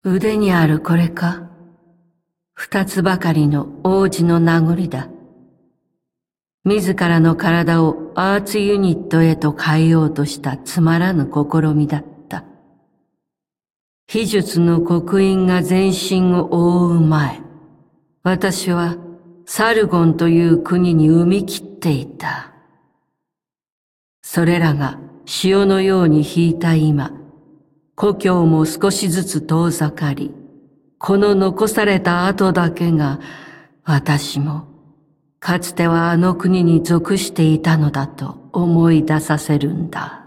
腕にあるこれか。二つばかりの王子の名残だ。自らの体をアーツユニットへと変えようとしたつまらぬ試みだった。秘術の刻印が全身を覆う前、私はサルゴンという国に生み切っていた。それらが潮のように引いた今、故郷も少しずつ遠ざかり、この残された跡だけが、私も、かつてはあの国に属していたのだと思い出させるんだ。